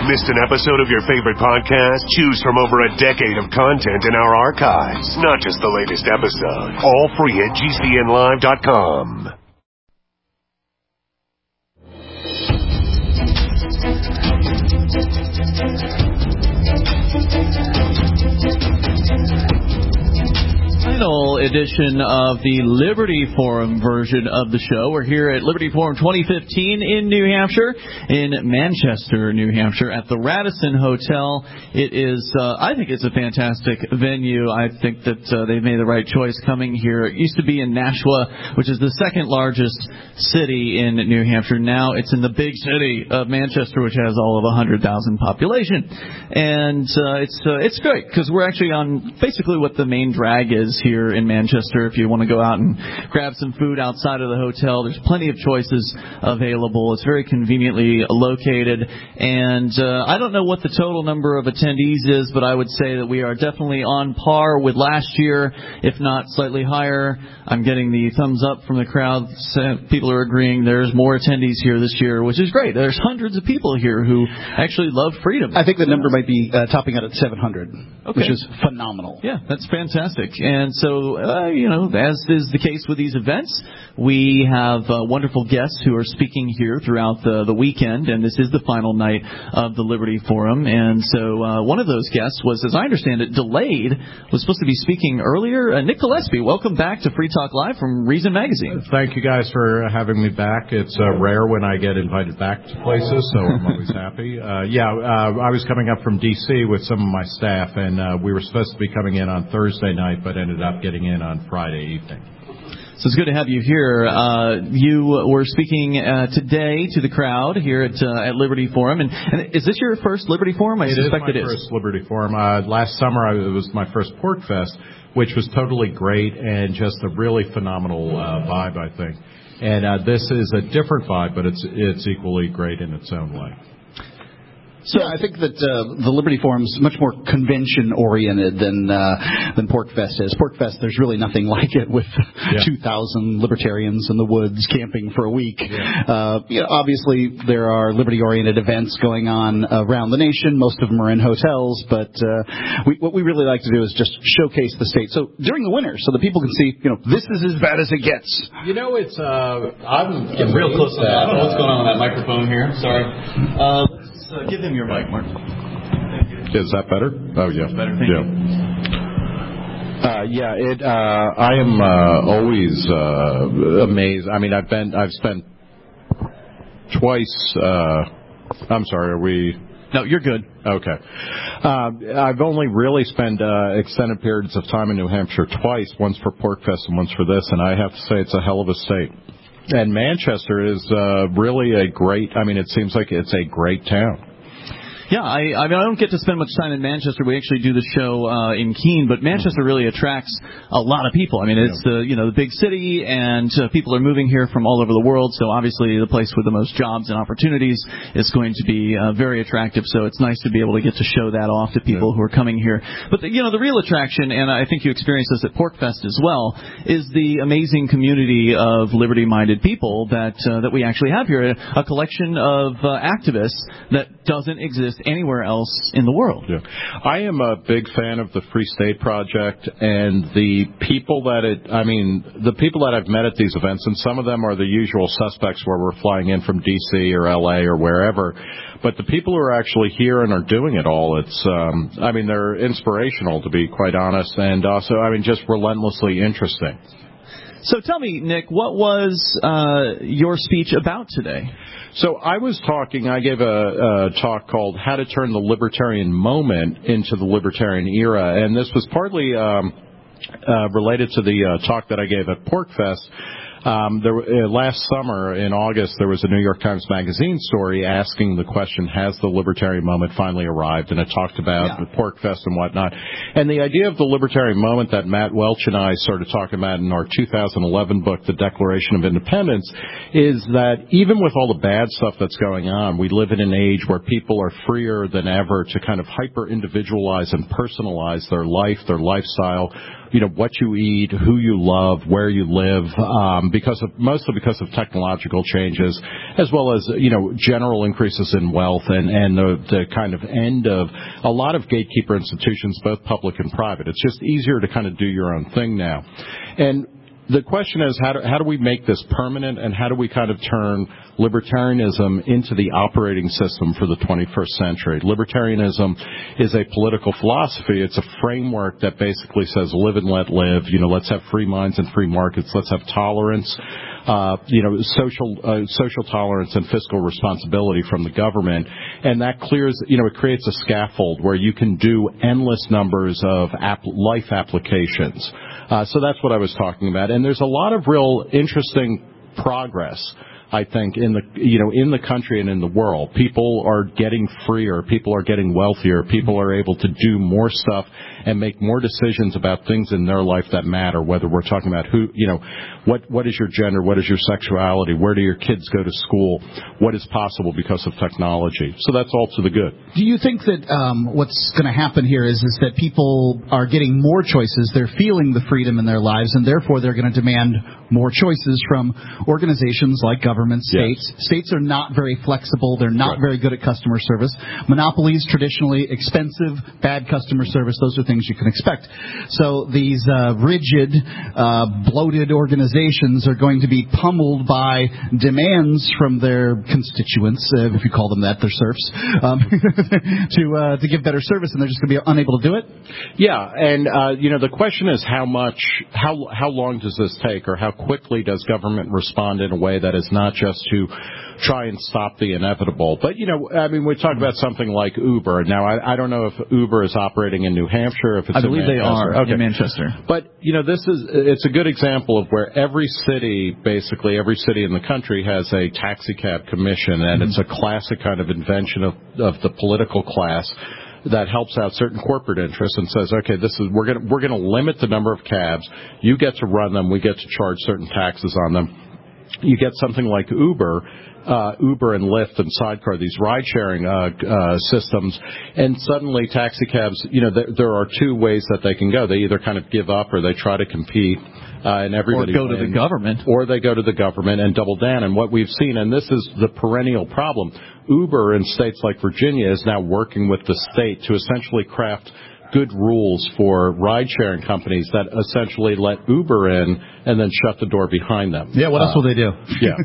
Missed an episode of your favorite podcast? Choose from over a decade of content in our archives, not just the latest episode. All free at GCNlive.com. Final edition of the Liberty Forum version of the show. We're here at Liberty Forum 2015 in New Hampshire, in Manchester, New Hampshire, at the Radisson Hotel. It is, I think it's a fantastic venue. I think that they've made the right choice coming here. It used to be in Nashua, which is the second largest city in New Hampshire. Now it's in the big city of Manchester, which has all of 100,000 population. And it's great because we're actually on basically what the main drag is here in Manchester. If you want to go out and grab some food outside of the hotel, there's plenty of choices available. It's very conveniently located, and I don't know what the total number of attendees is, but I would say that we are definitely on par with last year, if not slightly higher. I'm getting the thumbs up from the crowd. People are agreeing there's more attendees here this year, which is great. There's hundreds of people here who actually love freedom. I think the number might be topping out at 700, which is phenomenal. Yeah, that's fantastic. And so, as is the case with these events, we have wonderful guests who are speaking here throughout the weekend, and this is the final night of the Liberty Forum. And so one of those guests was, as I understand it, delayed, was supposed to be speaking earlier. Nick Gillespie, welcome back to Free Talk Live from Reason Magazine. Thank you guys for having me back. It's rare when I get invited back to places, so I'm always happy. I was coming up from D.C. with some of my staff, and we were supposed to be coming in on Thursday night, but ended up getting in on Friday evening. So it's good to have you here. You were speaking today to the crowd here at Liberty Forum. And is this your first Liberty Forum? I suspect it is. It is my first Liberty Forum. Last summer, it was my first PorcFest, which was totally great and just a really phenomenal vibe, I think. And this is a different vibe, but it's equally great in its own way. So I think that the Liberty Forum is much more convention-oriented than PorcFest is. PorcFest, there's really nothing like it with 2,000 libertarians in the woods camping for a week. Yeah. Obviously, there are liberty-oriented events going on around the nation. Most of them are in hotels, but what we really like to do is just showcase the state. So during the winter, so that people can see, this is as bad as it gets. It's I'm getting real close to that. I don't know what's going on with that microphone here. Sorry. Give him your mic, Mark. Thank you. Is that better? Oh, yeah. That's better. Thank you. I am always amazed. I mean, I've spent twice. I'm sorry. Are we? No, you're good. Okay. I've only really spent extended periods of time in New Hampshire twice, once for PorcFest and once for this, and I have to say it's a hell of a state. And Manchester is really it seems like it's a great town. Yeah, I don't get to spend much time in Manchester. We actually do the show in Keene, but Manchester really attracts a lot of people. I mean, it's the big city, and people are moving here from all over the world. So obviously, the place with the most jobs and opportunities is going to be very attractive. So it's nice to be able to get to show that off to people who are coming here. But the real attraction, and I think you experienced this at PorcFest as well, is the amazing community of liberty-minded people that we actually have here. A collection of activists that doesn't exist anywhere else in the world. Yeah. I am a big fan of the Free State Project and the people that I've met at these events, and some of them are the usual suspects where we're flying in from D.C. or L.A. or wherever, but the people who are actually here and are doing it all, they're inspirational, to be quite honest, and also, just relentlessly interesting. So tell me, Nick, what was your speech about today? So I gave a talk called How to Turn the Libertarian Moment into the Libertarian Era, and this was partly related to the talk that I gave at PorcFest. Last summer in August, there was a New York Times Magazine story asking the question, has the libertarian moment finally arrived? And it talked about the PorcFest and whatnot. And the idea of the libertarian moment that Matt Welch and I started talking about in our 2011 book, The Declaration of Independence, is that even with all the bad stuff that's going on, we live in an age where people are freer than ever to kind of hyper-individualize and personalize their life, their lifestyle, what you eat, who you love, where you live, mostly because of technological changes, as well as, general increases in wealth and the kind of end of a lot of gatekeeper institutions, both public and private. It's just easier to kind of do your own thing now. And the question is, how do we make this permanent, and how do we kind of turn libertarianism into the operating system for the 21st century? Libertarianism is a political philosophy. It's a framework that basically says live and let live. Let's have free minds and free markets. Let's have tolerance, social tolerance and fiscal responsibility from the government. And that clears, it creates a scaffold where you can do endless numbers of life applications. So that's what I was talking about. And there's a lot of real interesting progress, I think, in the country and in the world. People are getting freer. People are getting wealthier. People are able to do more stuff and make more decisions about things in their life that matter, whether we're talking about what is your gender, what is your sexuality, where do your kids go to school, what is possible because of technology. So that's all to the good. Do you think that what's going to happen here is that people are getting more choices, they're feeling the freedom in their lives, and therefore they're going to demand more choices from organizations like government, states. Yes. States are not very flexible. They're not very good at customer service. Monopolies, traditionally expensive, bad customer service, those are things you can expect. So these rigid, bloated organizations are going to be pummeled by demands from their constituents, if you call them that, their serfs, to give better service, and they're just going to be unable to do it? Yeah, and the question is how long does this take, or how quickly does government respond in a way that is not just to try and stop the inevitable? But, we talk about something like Uber. Now, I don't know if Uber is operating in New Hampshire, if it's I believe they are in Manchester. But, it's a good example of where every city in the country has a taxi cab commission, and it's a classic kind of invention of the political class that helps out certain corporate interests and says, okay, we're going to limit the number of cabs. You get to run them. We get to charge certain taxes on them. You get something like Uber and Lyft and Sidecar, these ride-sharing systems, and suddenly taxi cabs, there are two ways that they can go. They either kind of give up or they try to compete. And everybody or go to the government. Or they go to the government and double down. And what we've seen, and this is the perennial problem, Uber in states like Virginia is now working with the state to essentially craft good rules for ride-sharing companies that essentially let Uber in and then shut the door behind them. Yeah, what else will they do? Yeah.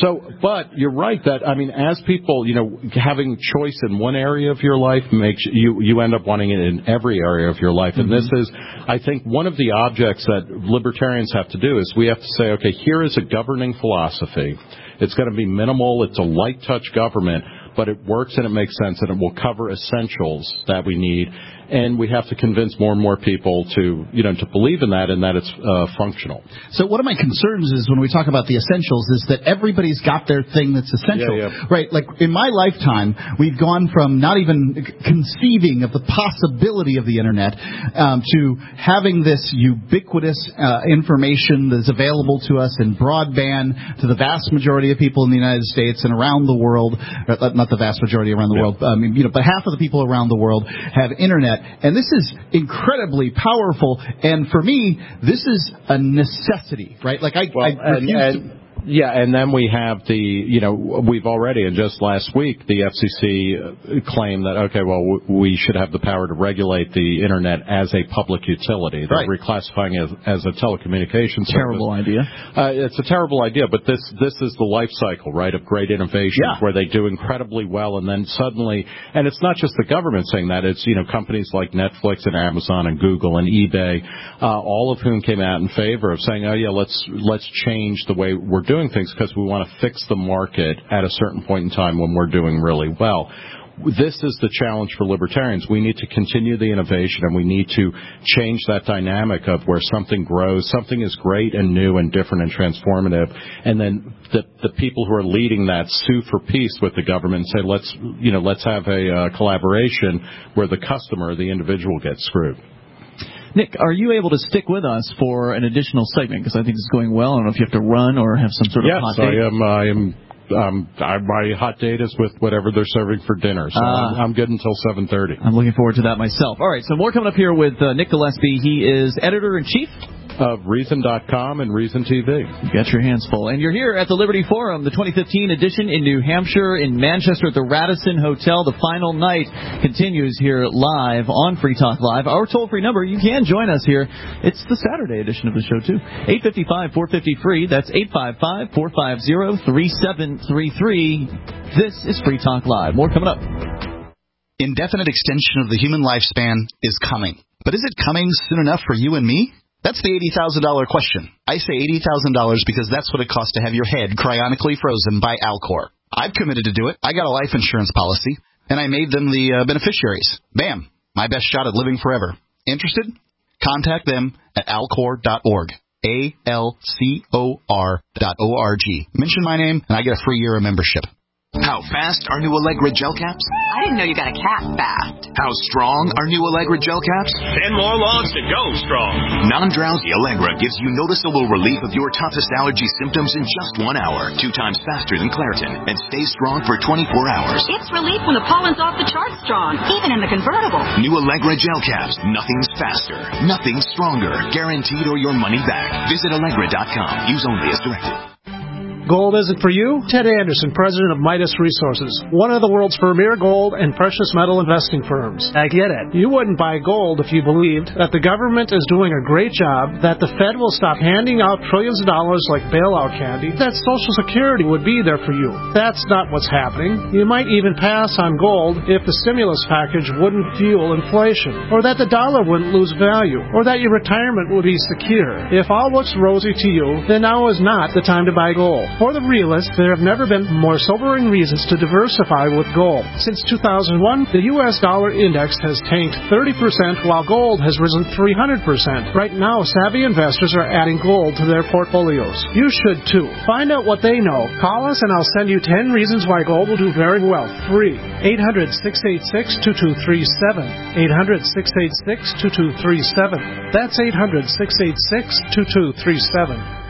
But you're right that, as people, having choice in one area of your life makes you end up wanting it in every area of your life. And this is, I think, one of the objects that libertarians have to do is we have to say, okay, here is a governing philosophy. It's going to be minimal. It's a light touch government, but it works and it makes sense and it will cover essentials that we need. And we have to convince more and more people to believe in that and that it's functional. So one of my concerns is when we talk about the essentials is that everybody's got their thing that's essential. Yeah. Right? Like in my lifetime, we've gone from not even conceiving of the possibility of the Internet to having this ubiquitous information that's available to us in broadband to the vast majority of people in the United States and around the world. Not the vast majority around the world, but half of the people around the world have Internet. And this is incredibly powerful. And for me, this is a necessity, right? Like I refuse to... Yeah, and then we have we've already, and just last week, the FCC claimed that, okay, well, we should have the power to regulate the Internet as a public utility. They're reclassifying it as a telecommunications service. Terrible idea. It's a terrible idea, but this is the life cycle, right, of great innovation where they do incredibly well, and then suddenly, and it's not just the government saying that, it's, companies like Netflix and Amazon and Google and eBay, all of whom came out in favor of saying, oh, yeah, let's change the way we're doing things because we want to fix the market at a certain point in time when we're doing really well. This is the challenge for libertarians. We need to continue the innovation and we need to change that dynamic of where something grows, something is great and new and different and transformative, and then the people who are leading that sue for peace with the government and say, let's have a collaboration where the customer, the individual, gets screwed. Nick, are you able to stick with us for an additional segment? Because I think it's going well. I don't know if you have to run or have some sort of hot take. Yes, I am my hot date is with whatever they're serving for dinner, so I'm good until 7:30. I'm looking forward to that myself. All right, so more coming up here with Nick Gillespie. He is editor-in-chief of Reason.com and Reason TV. You got your hands full. And you're here at the Liberty Forum, the 2015 edition in New Hampshire, in Manchester at the Radisson Hotel. The final night continues here live on Free Talk Live. Our toll-free number, you can join us here. It's the Saturday edition of the show, too. 855-450-FREE. That's 855-450-3733. This is Free Talk Live. More coming up. Indefinite extension of the human lifespan is coming. But is it coming soon enough for you and me? That's the $80,000 question. I say $80,000 because that's what it costs to have your head cryonically frozen by Alcor. I've committed to do it. I got a life insurance policy, and I made them the beneficiaries. Bam! My best shot at living forever. Interested? Contact them at alcor.org. ALCOR.org. Mention my name, and I get a free year of membership. How fast are new Allegra gel caps? I didn't know you got a cap fast. How strong are new Allegra gel caps? 10 more logs to go strong. Non-drowsy Allegra gives you noticeable relief of your toughest allergy symptoms in just 1 hour, 2 times faster than Claritin, and stays strong for 24 hours. It's relief when the pollen's off the charts strong, even in the convertible. New Allegra gel caps. Nothing's faster. Nothing's stronger. Guaranteed or your money back. Visit Allegra.com. Use only as directed. Gold isn't for you? Ted Anderson, president of Midas Resources, one of the world's premier gold and precious metal investing firms. I get it. You wouldn't buy gold if you believed that the government is doing a great job, that the Fed will stop handing out trillions of dollars like bailout candy, that Social Security would be there for you. That's not what's happening. You might even pass on gold if the stimulus package wouldn't fuel inflation, or that the dollar wouldn't lose value, or that your retirement would be secure. If all looks rosy to you, then now is not the time to buy gold. For the realists, there have never been more sobering reasons to diversify with gold. Since 2001, the U.S. dollar index has tanked 30%, while gold has risen 300%. Right now, savvy investors are adding gold to their portfolios. You should too. Find out what they know. Call us and I'll send you 10 reasons why gold will do very well. Free. 800-686-2237. 800-686-2237. That's 800-686-2237.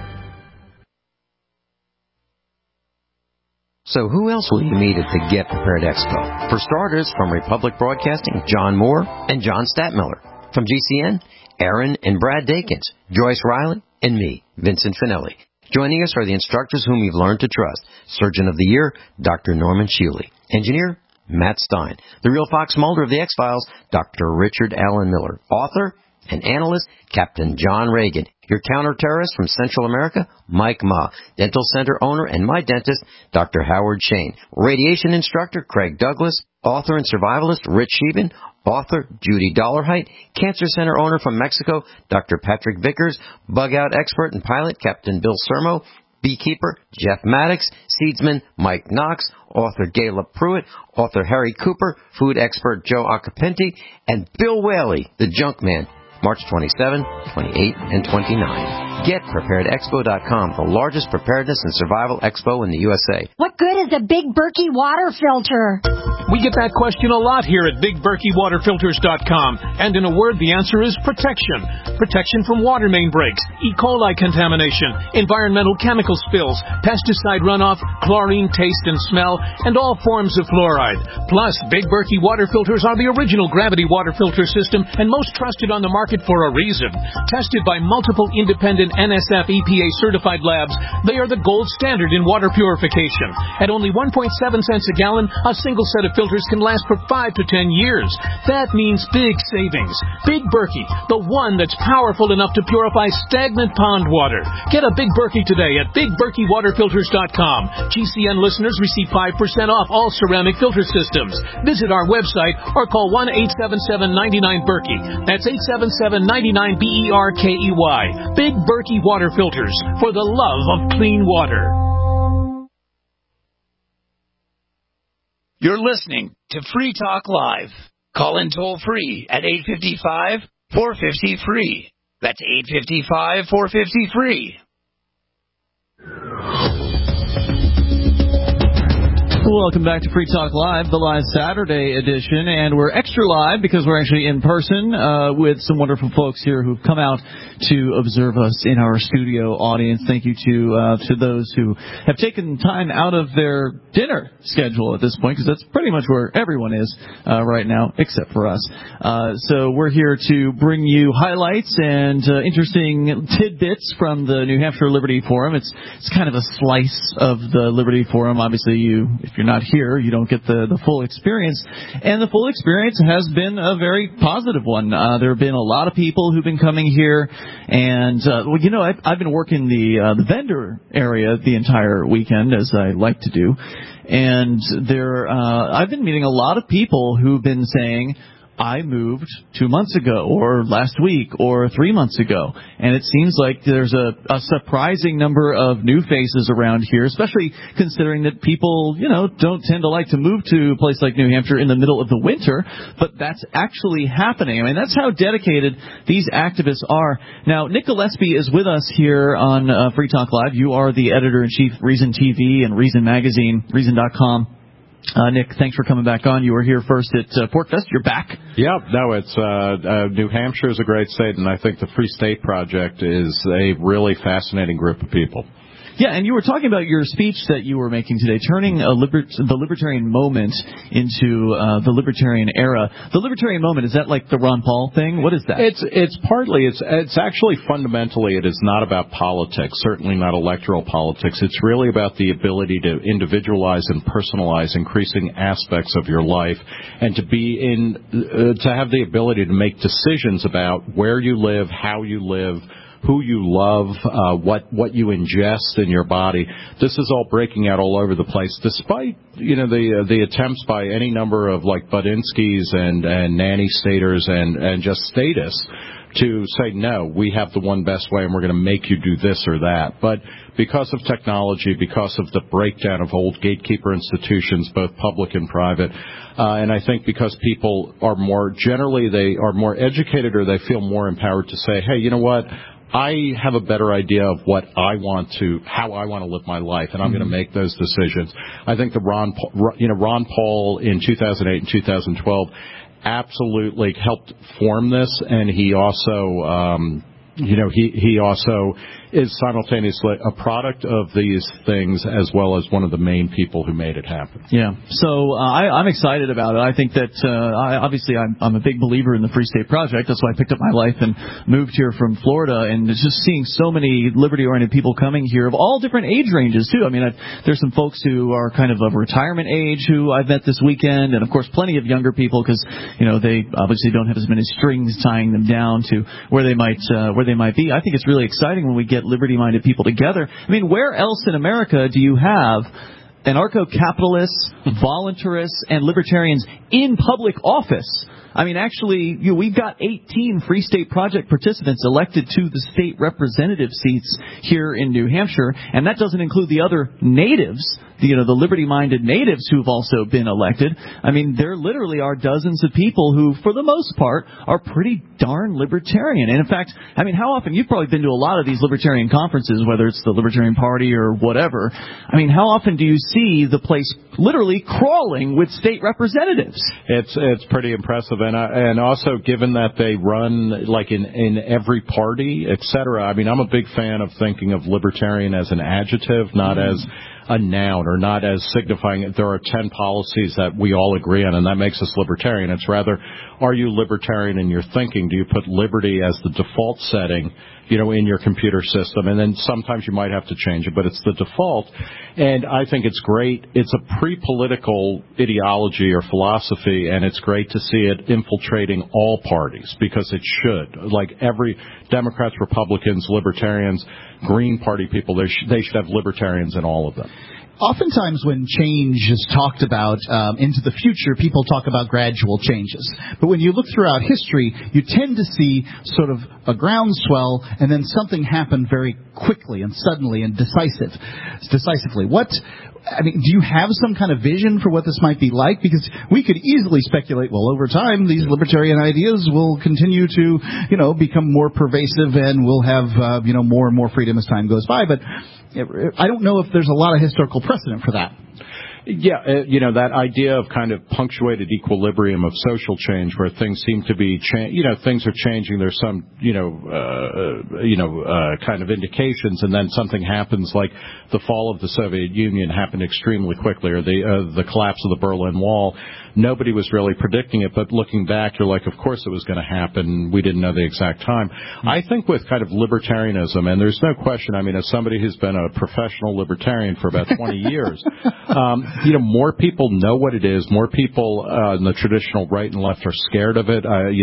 So who else will you meet at the Get Prepared Expo? For starters, from Republic Broadcasting, John Moore and John Statmiller. From GCN, Aaron and Brad Dakins, Joyce Riley, and me, Vincent Finelli. Joining us are the instructors whom you've learned to trust. Surgeon of the Year, Dr. Norman Shealy. Engineer, Matt Stein. The real Fox Mulder of the X-Files, Dr. Richard Allen Miller. Author and analyst, Captain John Reagan. Your counter-terrorist from Central America, Mike Ma. Dental Center owner and my dentist, Dr. Howard Shane. Radiation instructor, Craig Douglas. Author and survivalist, Rich Sheben. Author, Judy Dollarhite. Cancer Center owner from Mexico, Dr. Patrick Vickers. Bug-out expert and pilot, Captain Bill Sermo. Beekeeper, Jeff Maddox. Seedsman, Mike Knox. Author, Gayla Pruitt. Author, Harry Cooper. Food expert, Joe Acapinti. And Bill Whaley, the junk man. March 27, 28, and 29. GetPreparedExpo.com, the largest preparedness and survival expo in the USA. What good is a Big Berkey water filter? We get that question a lot here at BigBerkeyWaterFilters.com. And in a word, the answer is protection. Protection from water main breaks, E. coli contamination, environmental chemical spills, pesticide runoff, chlorine taste and smell, and all forms of fluoride. Plus, Big Berkey water filters are the original gravity water filter system and most trusted on the market for a reason. Tested by multiple independent NSF EPA certified labs, they are the gold standard in water purification. At only 1.7 cents a gallon, a single set of filters can last for 5 to 10 years. That means big savings. Big Berkey, the one that's powerful enough to purify stagnant pond water. Get a Big Berkey today at BigBerkeyWaterFilters.com. GCN listeners receive 5% off all ceramic filter systems. Visit our website or call 1-877-99-BERKEY. That's 877-99-BERKEY. Big Berkey Water Filters, for the love of clean water. You're listening to Free Talk Live. Call in toll free at 855-450-FREE. That's 855-450-FREE. Welcome back to Free Talk Live, the live Saturday edition, and we're extra live because we're actually in person with some wonderful folks here who've come out to observe us in our studio audience. Thank you to those who have taken time out of their dinner schedule at this point, because that's pretty much where everyone is right now, except for us. So we're here to bring you highlights and interesting tidbits from the New Hampshire Liberty Forum. It's kind of a slice of the Liberty Forum. Obviously, if you're not here, you don't get the full experience. And the full experience has been a very positive one. There have been a lot of people who've been coming here. And, I've been working the vendor area the entire weekend, as I like to do. And I've been meeting a lot of people who've been saying, I moved 2 months ago, or last week, or 3 months ago. And it seems like there's a surprising number of new faces around here, especially considering that people, don't tend to like to move to a place like New Hampshire in the middle of the winter. But that's actually happening. I mean, that's how dedicated these activists are. Now, Nick Gillespie is with us here on Free Talk Live. You are the editor-in-chief of Reason TV and Reason Magazine, Reason.com. Nick, thanks for coming back on. You were here first at PorcFest. You're back. Yeah, no, it's New Hampshire is a great state, and I think the Free State Project is a really fascinating group of people. Yeah, and you were talking about your speech that you were making today, turning the libertarian moment into the libertarian era. The libertarian moment, is that like the Ron Paul thing? What is that? It's actually fundamentally, it is not about politics, certainly not electoral politics. It's really about the ability to individualize and personalize increasing aspects of your life, and to have the ability to make decisions about where you live, how you live, who you love, what you ingest in your body. This is all breaking out all over the place, despite the attempts by any number of like Budinskis and nanny staters and just statists to say, no, we have the one best way and we're going to make you do this or that. But because of technology, because of the breakdown of old gatekeeper institutions, both public and private, and I think because people are more educated, or they feel more empowered to say, hey, you know what? I have a better idea of how I want to live my life, and I'm going to make those decisions. I think Ron Paul in 2008 and 2012 absolutely helped form this, and he also, he also is simultaneously a product of these things as well as one of the main people who made it happen. Yeah, so I'm excited about it. I think that I'm a big believer in the Free State Project. That's why I picked up my life and moved here from Florida, and it's just seeing so many liberty-oriented people coming here of all different age ranges, too. I mean, there's some folks who are kind of retirement age who I've met this weekend, and, of course, plenty of younger people because, they obviously don't have as many strings tying them down to where they might be. I think it's really exciting when we get liberty-minded people together. I mean, where else in America do you have anarcho-capitalists, voluntarists, and libertarians in public office? I mean, actually, we've got 18 Free State Project participants elected to the state representative seats here in New Hampshire, and that doesn't include the other natives, the liberty-minded natives who've also been elected. I mean, there literally are dozens of people who, for the most part, are pretty darn libertarian. And in fact, I mean, how often, you've probably been to a lot of these libertarian conferences, whether it's the Libertarian Party or whatever. I mean, how often do you see the place literally crawling with state representatives? It's pretty impressive. And also, given that they run like in every party, et cetera, I mean, I'm a big fan of thinking of libertarian as an adjective, not as a noun, or not as signifying that there are 10 policies that we all agree on, and that makes us libertarian. It's rather, are you libertarian in your thinking? Do you put liberty as the default setting, in your computer system? And then sometimes you might have to change it, but it's the default. And I think it's great. It's a pre-political ideology or philosophy, and it's great to see it infiltrating all parties, because it should. Like every Democrats, Republicans, Libertarians, Green Party people, they should have libertarians in all of them. Oftentimes when change is talked about into the future, people talk about gradual changes. But when you look throughout history, you tend to see sort of a groundswell, and then something happen very quickly and suddenly and decisively. Do you have some kind of vision for what this might be like? Because we could easily speculate, well, over time, these libertarian ideas will continue to, become more pervasive, and we'll have, more and more freedom as time goes by. But I don't know if there's a lot of historical precedent for that. Yeah, that idea of kind of punctuated equilibrium of social change where things seem to be, things are changing. There's some, kind of indications, and then something happens like the fall of the Soviet Union happened extremely quickly, or the collapse of the Berlin Wall. Nobody was really predicting it, but looking back, you're like, of course it was going to happen. We didn't know the exact time. I think with kind of libertarianism, and there's no question, I mean, as somebody who's been a professional libertarian for about 20 years, more people know what it is. More people in the traditional right and left are scared of it.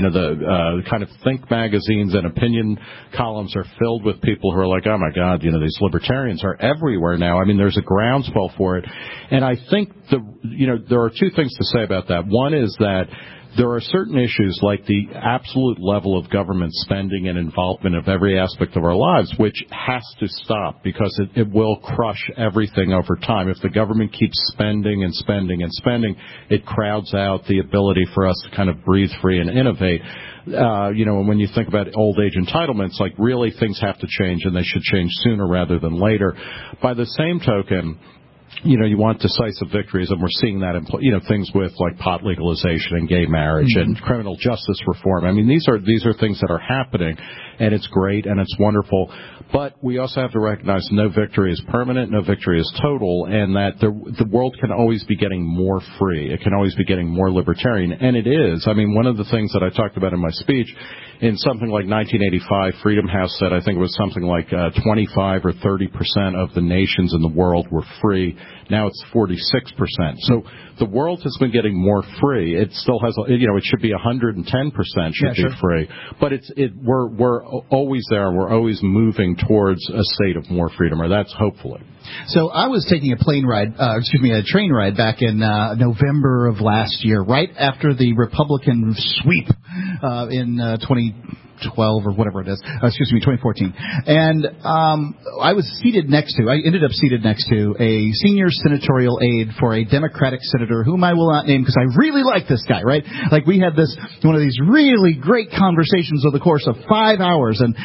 The kind of think magazines and opinion columns are filled with people who are like, oh my God, these libertarians are everywhere now. I mean, there's a groundswell for it. And I think there are two things to say about that. One is that there are certain issues like the absolute level of government spending and involvement of every aspect of our lives, which has to stop because it will crush everything over time. If the government keeps spending and spending and spending, it crowds out the ability for us to kind of breathe free and innovate. And when you think about old age entitlements, like really things have to change, and they should change sooner rather than later. By the same token, you want decisive victories, and we're seeing that in, things with like pot legalization and gay marriage and criminal justice reform. I mean, these are things that are happening, and it's great and it's wonderful. But we also have to recognize no victory is permanent, no victory is total, and that the world can always be getting more free. It can always be getting more libertarian, and it is. I mean, one of the things that I talked about in my speech, in something like 1985, Freedom House said, I think it was something like 25 or 30% of the nations in the world were free. Now it's 46%. So the world has been getting more free. It still has, it should be 110% should be free. But we're always there, and we're always moving towards a state of more freedom, or that's hopefully. So I was taking a train ride back in November of last year, right after the Republican sweep in 2012 or whatever it is. 2014. And I ended up seated next to a senior senatorial aide for a Democratic senator whom I will not name because I really like this guy, right? Like we had one of these really great conversations over the course of 5 hours, and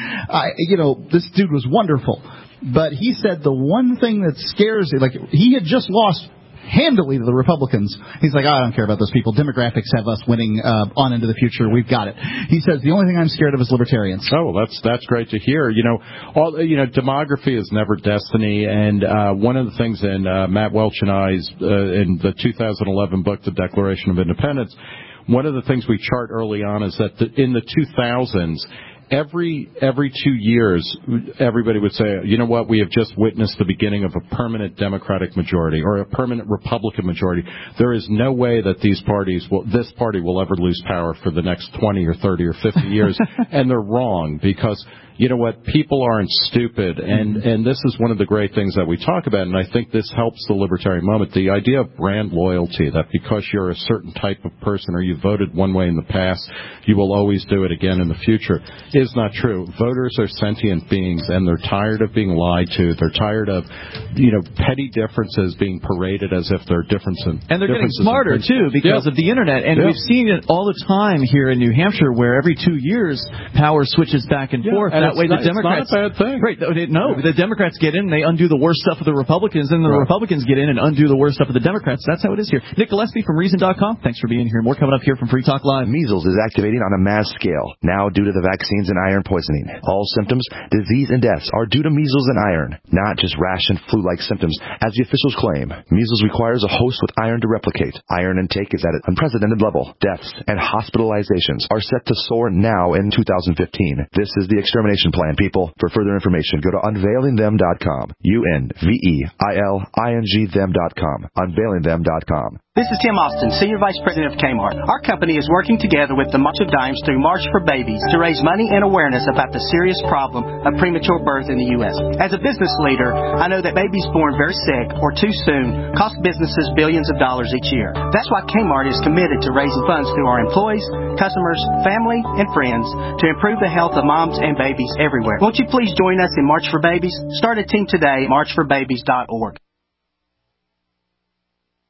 this dude was wonderful. But he said the one thing that scares you, like he had just lost handily to the Republicans. He's like, I don't care about those people. Demographics have us winning on into the future. We've got it. He says the only thing I'm scared of is libertarians. Oh, well, that's great to hear. Demography is never destiny, and one of the things in Matt Welch and I's in the 2011 book, The Declaration of Independence, one of the things we chart early on is that in the 2000s, every 2 years, everybody would say, you know what, we have just witnessed the beginning of a permanent Democratic majority or a permanent Republican majority. There is no way that this party will ever lose power for the next 20 or 30 or 50 years. And they're wrong because, you know what, people aren't stupid. And this is one of the great things that we talk about, and I think this helps the libertarian moment. The idea of brand loyalty, that because you're a certain type of person or you voted one way in the past, you will always do it again in the future, is not true. Voters are sentient beings, and they're tired of being lied to. They're tired of, petty differences being paraded as if they're differences. And they're getting smarter, too, because of the Internet. And we've seen it all the time here in New Hampshire, where every 2 years, power switches back and forth. And that way the Democrats... It's not a bad thing. Right. No, the Democrats get in, they undo the worst stuff of the Republicans, and the Republicans get in and undo the worst stuff of the Democrats. That's how it is here. Nick Gillespie from Reason.com. Thanks for being here. More coming up here from Free Talk Live. Measles is activating on a mass scale, now due to the vaccines and iron poisoning. All symptoms, disease, and deaths are due to measles and iron, not just rash and flu-like symptoms, as the officials claim. Measles requires a host with iron to replicate. Iron intake is at an unprecedented level. Deaths and hospitalizations are set to soar now in 2015. This is the extermination plan, people. For further information, go to unveilingthem.com. UNVEILINGthem.com. Unveilingthem.com. This is Tim Austin, Senior Vice President of Kmart. Our company is working together with the March of Dimes through March for Babies to raise money and awareness about the serious problem of premature birth in the U.S. As a business leader, I know that babies born very sick or too soon cost businesses billions of dollars each year. That's why Kmart is committed to raising funds through our employees, customers, family, and friends to improve the health of moms and babies everywhere. Won't you please join us in March for Babies? Start a team today at marchforbabies.org. Don't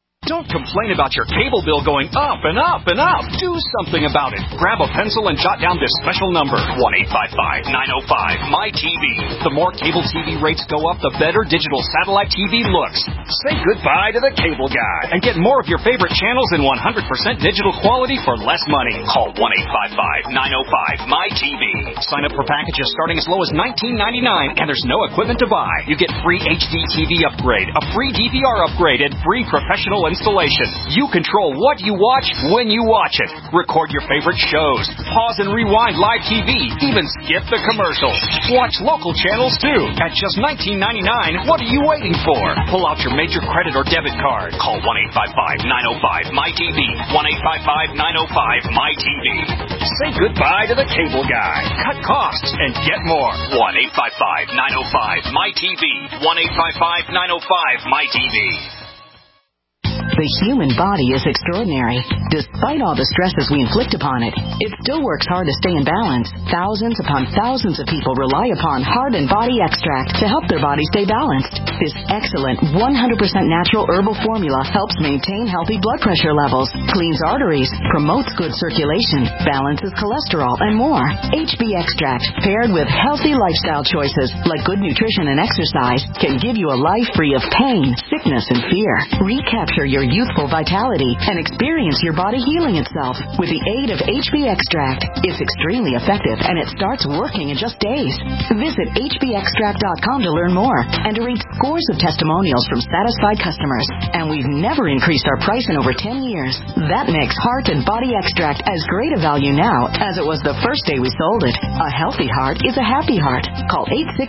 Don't complain about your cable bill going up and up and up. Do something about it. Grab a pencil and jot down this special number, 1-855-905-MY-TV. The more cable TV rates go up, the better digital satellite TV looks. Say goodbye to the cable guy and get more of your favorite channels in 100% digital quality for less money. Call 1-855-905-MY-TV. Sign up for packages starting as low as $19.99, and there's no equipment to buy. You get free HD TV upgrade, a free DVR upgrade, and free professional installation. You control what you watch when you watch it. Record your favorite shows, pause and rewind live TV, even skip the commercials. Watch local channels too. At just $19.99, what are you waiting for? Pull out your major credit or debit card. Call 1-855-905-MY-TV. 1-855-905-MY-TV. Say goodbye to the cable guy. Cut costs and get more. 1-855-905-MY-TV. 1-855-905-MY-TV. The human body is extraordinary. Despite all the stresses we inflict upon it, it still works hard to stay in balance. Thousands upon thousands of people rely upon Heart and Body Extract to help their body stay balanced. This excellent 100% natural herbal formula helps maintain healthy blood pressure levels, cleans arteries, promotes good circulation, balances cholesterol, and more. HB Extract, paired with healthy lifestyle choices like good nutrition and exercise, can give you a life free of pain, sickness, and fear. Recapture your youthful vitality and experience your body healing itself with the aid of HB Extract. It's extremely effective and it starts working in just days. Visit hbextract.com to learn more and to read scores of testimonials from satisfied customers. And we've never increased our price in over 10 years. That makes Heart and Body Extract as great a value now as it was the first day we sold it. A healthy heart is a happy heart. Call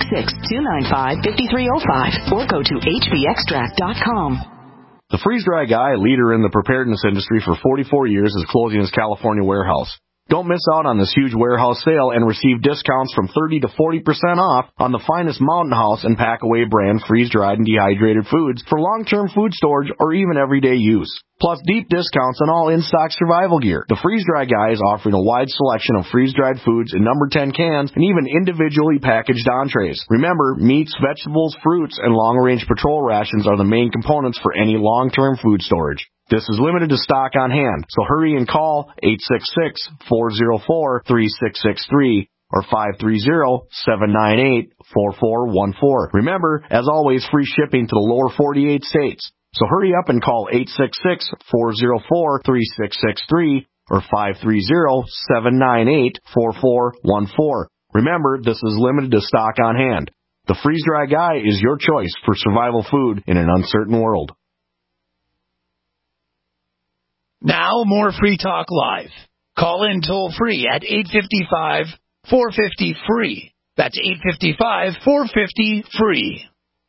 866-295-5305 or go to hbextract.com. The Freeze Dry Guy, a leader in the preparedness industry for 44 years, is closing his California warehouse. Don't miss out on this huge warehouse sale and receive discounts from 30 to 40% off on the finest Mountain House and Packaway brand freeze-dried and dehydrated foods for long-term food storage or even everyday use. Plus deep discounts on all in-stock survival gear. The Freeze Dry Guy is offering a wide selection of freeze-dried foods in number 10 cans and even individually packaged entrees. Remember, meats, vegetables, fruits, and long-range patrol rations are the main components for any long-term food storage. This is limited to stock on hand, so hurry and call 866-404-3663 or 530-798-4414. Remember, as always, free shipping to the lower 48 states. So hurry up and call 866-404-3663 or 530-798-4414. Remember, this is limited to stock on hand. The Freeze Dry Guy is your choice for survival food in an uncertain world. Now, more Free Talk Live. Call in toll-free at 855-450-FREE. That's 855-450-FREE.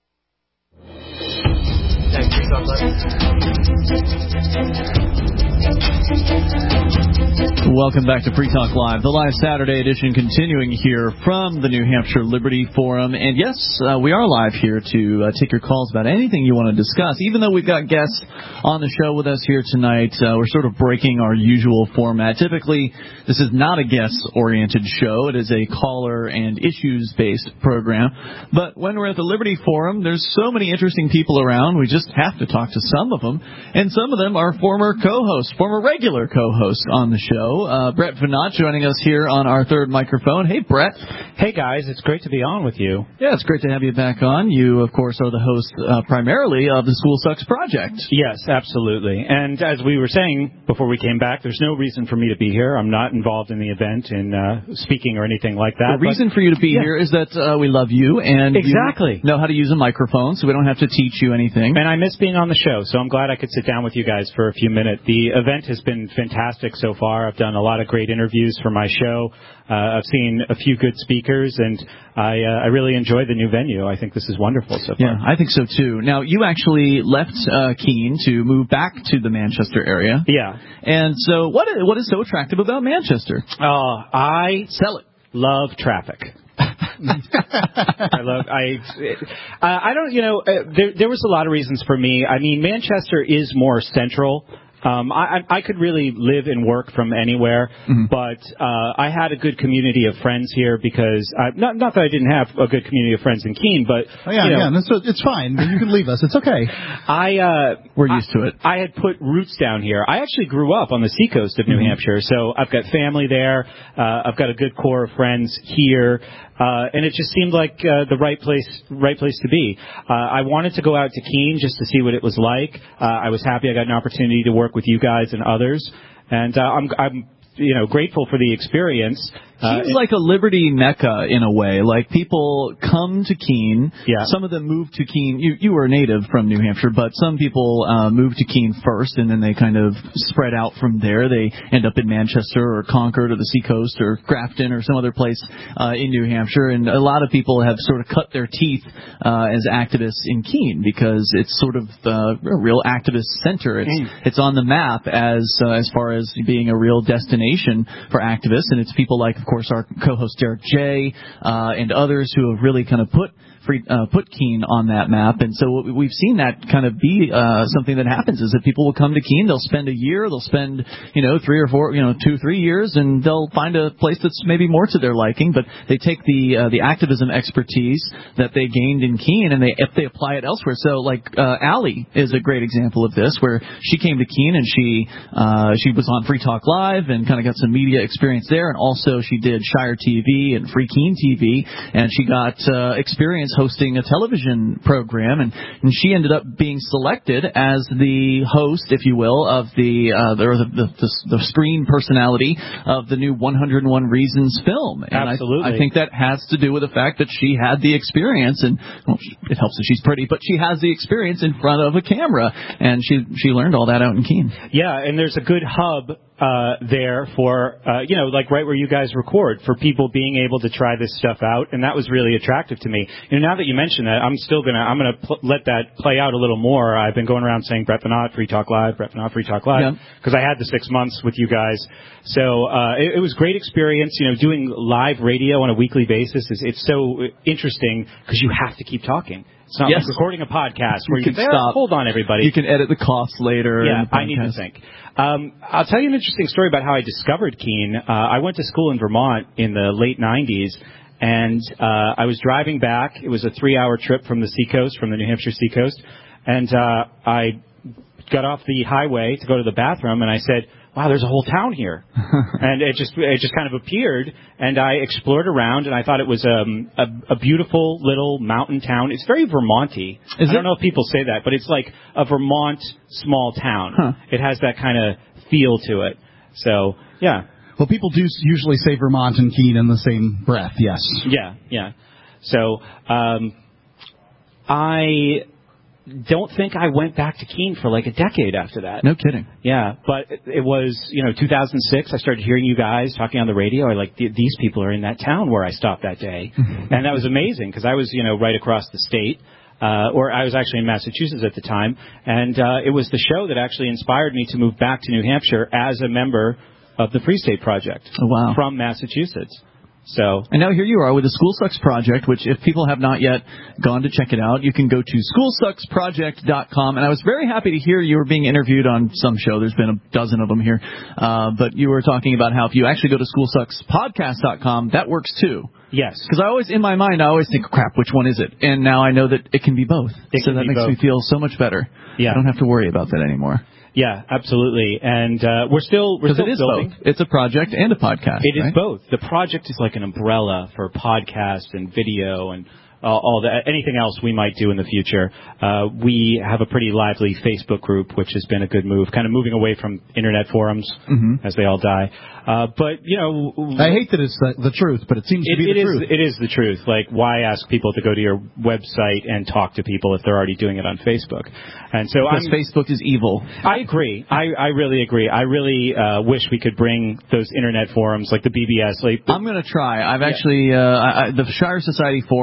Welcome back to Free Talk Live, the live Saturday edition continuing here from the New Hampshire Liberty Forum. And yes, we are live here to take your calls about anything you want to discuss. Even though we've got guests on the show with us here tonight, we're sort of breaking our usual format. Typically, this is not a guest-oriented show. It is a caller and issues-based program. But when we're at the Liberty Forum, there's so many interesting people around, we just have to talk to some of them. And some of them are former co-hosts, former regular co-hosts on the show. Brett Venat joining us here on our third microphone. Hey, Brett. Hey, guys. It's great to be on with you. Yeah, it's great to have you back on. You, of course, are the host primarily of the School Sucks Project. Yes, absolutely. And as we were saying before we came back, there's no reason for me to be here. I'm not involved in the event in speaking or anything like that. The reason for you to be here is that we love you and exactly you know how to use a microphone, so we don't have to teach you anything. And I miss being on the show, so I'm glad I could sit down with you guys for a few minutes. The event has been fantastic so far. I've done a lot of great interviews for my show. I've seen a few good speakers, and I really enjoy the new venue. I think this is wonderful so far. Yeah, I think so too. Now, you actually left Keene to move back to the Manchester area. Yeah. And so what is so attractive about Manchester? I love traffic. I don't, there was a lot of reasons for me. I mean, Manchester is more central I could really live and work from anywhere, but I had a good community of friends here because not that I didn't have a good community of friends in Keene, but it's fine. You can leave us. It's okay. We're used to it. I had put roots down here. I actually grew up on the seacoast of New Hampshire, so I've got family there. I've got a good core of friends here. And it just seemed like the right place to be. I wanted to go out to Keene just to see what it was like. I was happy I got an opportunity to work with you guys and others, and I'm grateful for the experience. Seems like a Liberty mecca in a way. Like people come to Keene. Yeah. Some of them move to Keene. You were a native from New Hampshire, but some people move to Keene first, and then they kind of spread out from there. They end up in Manchester or Concord or the Seacoast or Grafton or some other place in New Hampshire. And a lot of people have sort of cut their teeth as activists in Keene because it's sort of a real activist center. It's on the map as far as being a real destination for activists, and it's people like, of course, our co-host Derek J. And others who have really kind of put Keene on that map. And so we've seen that kind of be something that happens is that people will come to Keene, they'll spend a year, they'll spend 3 or 4, 2-3 years, and they'll find a place that's maybe more to their liking. But they take the activism expertise that they gained in Keene and if they apply it elsewhere. So like Allie is a great example of this, where she came to Keene and she was on Free Talk Live and kind of got some media experience there, and also she did Shire TV and Free Keene TV, and she got experience hosting a television program, and she ended up being selected as the host, if you will, of the screen personality of the new 101 Reasons film. And Absolutely. I think that has to do with the fact that she had the experience, and it helps that she's pretty, but she has the experience in front of a camera, and she learned all that out in Keene. Yeah, and there's a good hub there for, like right where you guys record, for people being able to try this stuff out, and that was really attractive to me. Now that you mention that, I'm gonna let that play out a little more. I've been going around saying Brett Veinotte, Free Talk Live, Brett Veinotte, Free Talk Live, because I had the 6 months with you guys. So it was a great experience. Doing live radio on a weekly basis it's so interesting because you have to keep talking. It's not like recording a podcast where you can say, stop. Hold on, everybody. You can edit the costs later. Yeah, I need to think. I'll tell you an interesting story about how I discovered Keene. I went to school in Vermont in the late 90s, and I was driving back. It was a 3-hour trip from the seacoast, from the New Hampshire seacoast, and I got off the highway to go to the bathroom, and I said, wow, there's a whole town here. And it just kind of appeared, and I explored around, and I thought it was a beautiful little mountain town. It's very Vermont-y. I don't know if people say that, but it's like a Vermont small town. Huh. It has that kind of feel to it. So, yeah. Well, people do usually say Vermont and Keene in the same breath, yes. Yeah. So, I don't think I went back to Keene for like a decade after that. No kidding. Yeah, but it was, 2006, I started hearing you guys talking on the radio. I like, these people are in that town where I stopped that day. And that was amazing because I was, right across the state. Or I was actually in Massachusetts at the time. And it was the show that actually inspired me to move back to New Hampshire as a member of the Free State Project. Oh, wow. From Massachusetts. So, and now here you are with the School Sucks Project, which if people have not yet gone to check it out, you can go to schoolsucksproject.com. And I was very happy to hear you were being interviewed on some show. There's been a dozen of them here. But you were talking about how if you actually go to schoolsuckspodcast.com, that works too. Yes. Because in my mind, I always think, crap, which one is it? And now I know that it can be both. So that makes me feel so much better. Yeah. I don't have to worry about that anymore. Yeah, absolutely. And we're still building. Both. It's a project and a podcast. It is both. The project is like an umbrella for podcast and video and all that, anything else we might do in the future. We have a pretty lively Facebook group, which has been a good move, kind of moving away from internet forums as they all die. But, I hate that it's the truth, but it seems to be the truth. It is the truth. Like, why ask people to go to your website and talk to people if they're already doing it on Facebook? And so because Facebook is evil. I agree. I really agree. I really wish we could bring those internet forums like the BBS. I'm going to try. I've actually, the Shire Society Forum,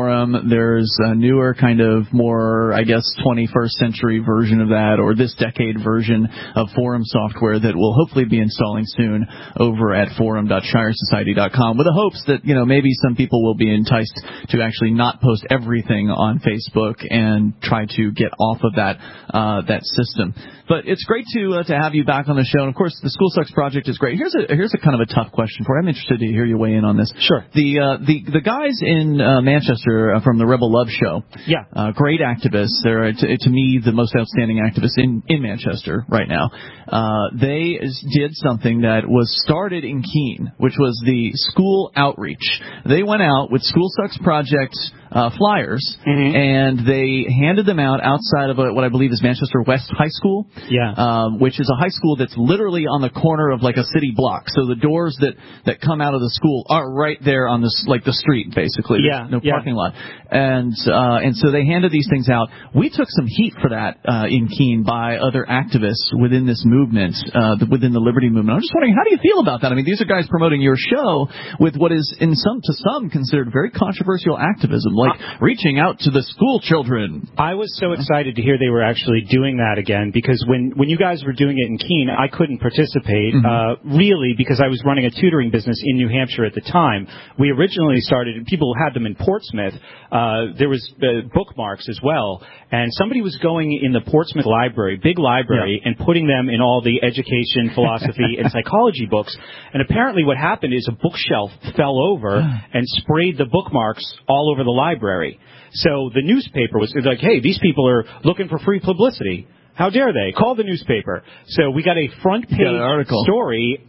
There's a newer kind of more, I guess, 21st century version of that, or this decade version of forum software that will hopefully be installing soon over at forum.shiresociety.com, with the hopes that, maybe some people will be enticed to actually not post everything on Facebook and try to get off of that system. But it's great to have you back on the show. And of course, the School Sucks Project is great. Here's a kind of a tough question for you. I'm interested to hear you weigh in on this. Sure. The guys in Manchester from the Rebel Love Show. Yeah. Great activists. They're to me the most outstanding activists in Manchester right now. They did something that was started in Keene, which was the school outreach. They went out with School Sucks Project flyers, and they handed them out outside of what I believe is Manchester West High School, which is a high school that's literally on the corner of like a city block. So the doors that come out of the school are right there on the street, basically. There's no parking lot. And so they handed these things out. We took some heat for that in Keene by other activists within this movement, within the Liberty movement. I'm just wondering, how do you feel about that? I mean, these are guys promoting your show with what is to some considered very controversial activism, like reaching out to the school children. I was so excited to hear they were actually doing that again, because when you guys were doing it in Keene, I couldn't participate, really, because I was running a tutoring business in New Hampshire at the time. We originally started, people had them in Portsmouth. There was bookmarks as well, and somebody was going in the Portsmouth library, big library, and putting them in all the education, philosophy, and psychology books. And apparently what happened is a bookshelf fell over and sprayed the bookmarks all over the library. So the newspaper was like, hey, these people are looking for free publicity. How dare they? Call the newspaper. So we got a front page story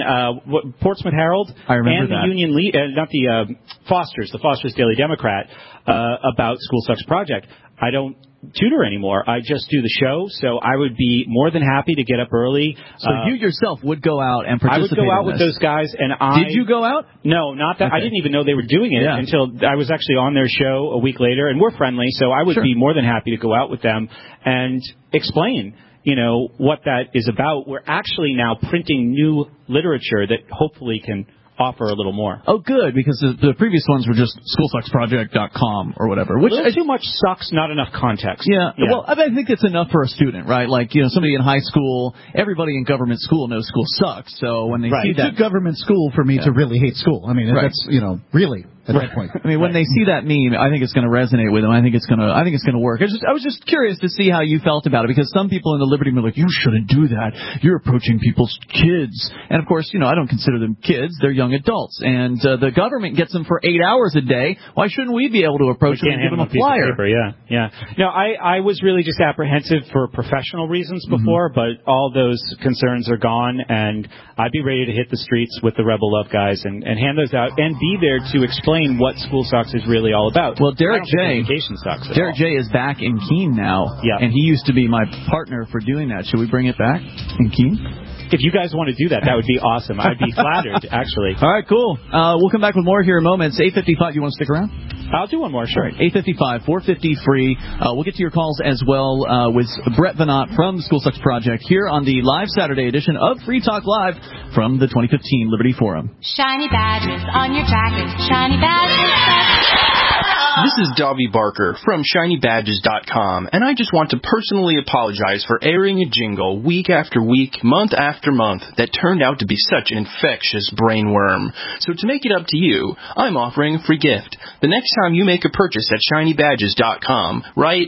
on Portsmouth Herald and the Union not the Foster's, the Foster's Daily Democrat, about School Sucks Project. I don't tutor anymore. I just do the show, so I would be more than happy to get up early. So you yourself would go out and participate. I would go out with those guys, and Did you go out? No, not that. Okay. I didn't even know they were doing it until I was actually on their show a week later, and we're friendly, so I would be more than happy to go out with them and explain, what that is about. We're actually now printing new literature that hopefully can offer a little more. Oh, good, because the previous ones were just schoolsucksproject.com or whatever. Which too much sucks, not enough context. Yeah. Well, I think it's enough for a student, right? Like, somebody in high school, everybody in government school knows school sucks. So when they see that, it's a government school for me to really hate school. I mean, that's really. At that point. I mean, when they see that meme, I think it's going to resonate with them. I think it's going to work. I was just curious to see how you felt about it, because some people in the Liberty movement are like, you shouldn't do that. You're approaching people's kids. And of course, I don't consider them kids. They're young adults. And the government gets them for 8 hours a day. Why shouldn't we be able to approach them and give them a flyer? Yeah. No, I was really just apprehensive for professional reasons before, but all those concerns are gone, and I'd be ready to hit the streets with the Rebel Love guys and hand those out and be there to explain what School Sucks is really all about. Well, Derek J. Derek J. is back in Keene now, and he used to be my partner for doing that. Should we bring it back in Keene? If you guys want to do that, that would be awesome. I'd be flattered, actually. All right, cool. We'll come back with more here in moments. 8:55. You want to stick around? I'll do one more, sure. All right, 8:55, 450 free. We'll get to your calls as well with Brett Venot from the School Sucks Project here on the live Saturday edition of Free Talk Live from the 2015 Liberty Forum. Shiny badges on your jacket. Shiny badges. This is Davy Barker from ShinyBadges.com, and I just want to personally apologize for airing a jingle week after week, month after month, that turned out to be such an infectious brainworm. So to make it up to you, I'm offering a free gift. The next time you make a purchase at ShinyBadges.com, write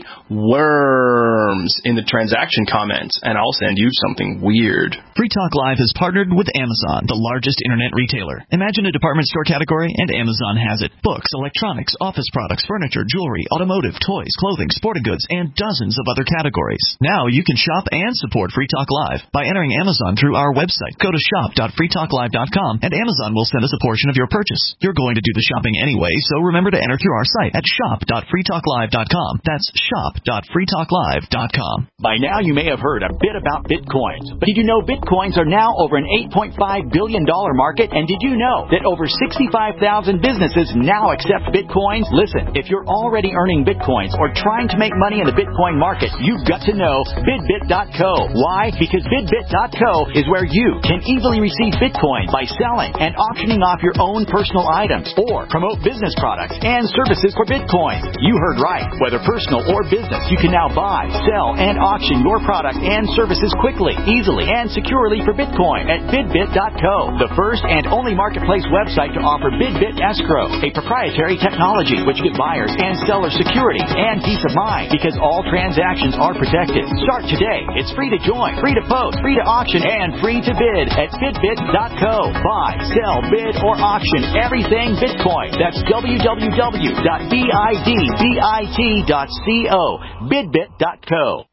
worms in the transaction comments, and I'll send you something weird. Free Talk Live is partnered with Amazon, the largest internet retailer. Imagine a department store category, and Amazon has it. Books, electronics, office products, furniture, jewelry, automotive, toys, clothing, sporting goods, and dozens of other categories. Now you can shop and support Free Talk Live by entering Amazon through our website. Go to shop.freetalklive.com, and Amazon will send us a portion of your purchase. You're going to do the shopping anyway, so remember to enter through our site at shop.freetalklive.com. That's shop.freetalklive.com. By now you may have heard a bit about Bitcoins, but did you know Bitcoins are now over an $8.5 billion market? And did you know that over 65,000 businesses now accept Bitcoins? Listen, if you're already earning Bitcoins or trying to make money in the Bitcoin market, you've got to know BidBit.co. Why? Because BidBit.co is where you can easily receive Bitcoin by selling and auctioning off your own personal items or promote business products and services for Bitcoin. You heard right. Whether personal or business, you can now buy, sell, and auction your product and services quickly, easily, and securely for Bitcoin at BidBit.co, the first and only marketplace website to offer BidBit Escrow, a proprietary technology which gives buyers and sellers security and peace of mind because all transactions are protected. Start today. It's free to join, free to post, free to auction, and free to bid at BidBit.co. Buy, sell, bid, or auction everything Bitcoin. That's www.bidbit.co. BidBit.co.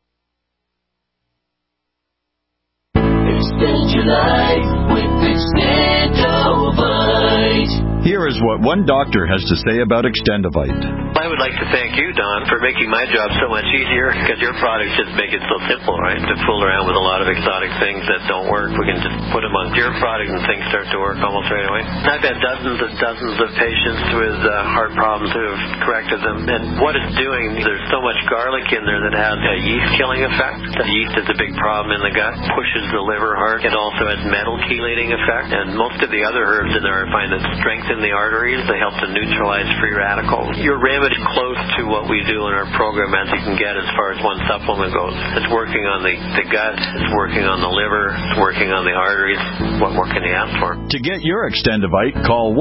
Extend your life with Extendovite. Here is what one doctor has to say about Extendovite. I would like to thank you, Don, for making my job so much easier because your products just make it so simple, right? To fool around with a lot of exotic things that don't work, we can just put them on your product and things start to work almost right away. I've had dozens and dozens of patients with heart problems who have corrected them, and what it's doing, there's so much garlic in there that has a yeast-killing effect. The yeast is a big problem in the gut, pushes the liver hard. It also has metal chelating effect, and most of the other herbs in there I find that strengthen the arteries. They help to neutralize free radicals. Your remedy close to what we do in our program as you can get as far as one supplement goes. It's working on the gut, it's working on the liver, it's working on the arteries. What more can you ask for? To get your Extendovite, call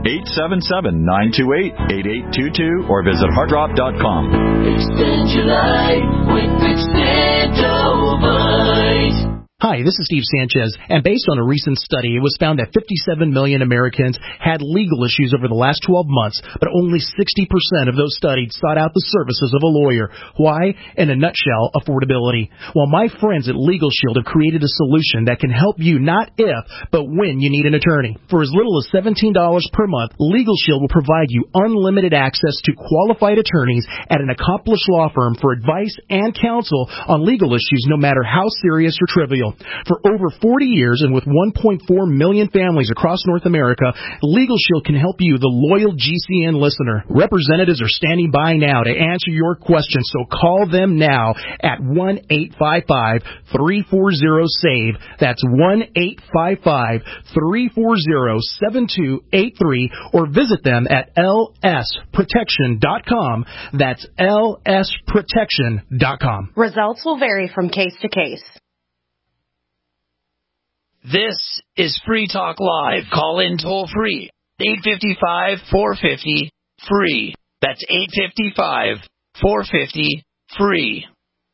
1-877-928-8822 or visit heartdrop.com. Extend your life with Extendovite. Hi, this is Steve Sanchez, and based on a recent study, it was found that 57 million Americans had legal issues over the last 12 months, but only 60% of those studied sought out the services of a lawyer. Why? In a nutshell, affordability. Well, my friends at Legal Shield have created a solution that can help you not if, but when you need an attorney. For as little as $17 per month, Legal Shield will provide you unlimited access to qualified attorneys at an accomplished law firm for advice and counsel on legal issues, no matter how serious or trivial. For over 40 years and with 1.4 million families across North America, Legal Shield can help you, the loyal GCN listener. Representatives are standing by now to answer your questions, so call them now at 1-855-340-SAVE. That's 1-855-340-7283, or visit them at lsprotection.com. That's lsprotection.com. Results will vary from case to case. This is Free Talk Live. Call in toll free. 855-450-FREE. That's 855-450-FREE.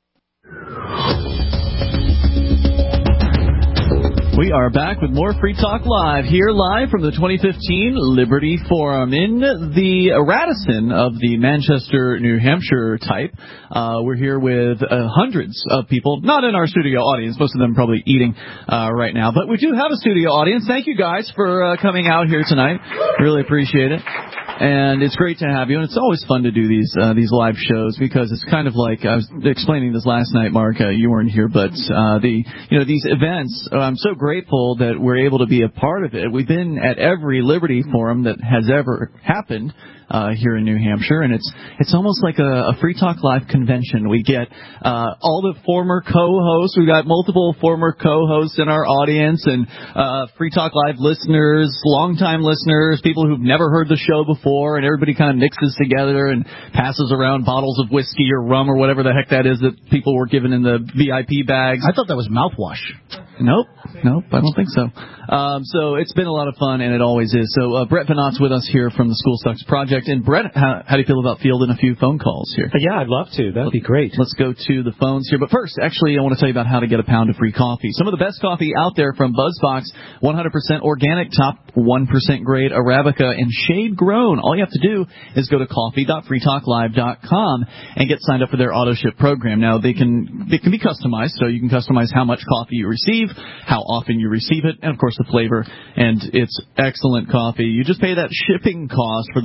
We are back with more Free Talk Live, here live from the 2015 Liberty Forum in the Radisson of the Manchester, New Hampshire type. We're here with hundreds of people, not in our studio audience, most of them probably eating right now, but we do have a studio audience. Thank you guys for coming out here tonight. Really appreciate it. And it's great to have you, and it's always fun to do these live shows because it's kind of like I was explaining this last night, Mark. You weren't here, but these events. I'm so grateful that we're able to be a part of it. We've been at every Liberty Forum that has ever happened here in New Hampshire, and it's almost like a Free Talk Live convention. We get all the former co-hosts. We've got multiple former co-hosts in our audience, and Free Talk Live listeners, longtime listeners, people who've never heard the show before, and everybody kind of mixes together and passes around bottles of whiskey or rum or whatever the heck that is that people were given in the VIP bags. I thought that was mouthwash. Nope, I don't think so. So it's been a lot of fun, and it always is. So Brett Venot's with us here from the School Sucks Project. And Brett, how do you feel about fielding a few phone calls here? Yeah, I'd love to. That'd be great. Let's go to the phones here. But first, actually, I want to tell you about how to get a pound of free coffee. Some of the best coffee out there from BuzzBox, 100% organic, top 1% grade Arabica, and shade grown. All you have to do is go to coffee.freetalklive.com and get signed up for their auto ship program. Now, they can be customized, so you can customize how much coffee you receive, how often you receive it, and, of course, the flavor. And it's excellent coffee. You just pay that shipping cost for the first pound.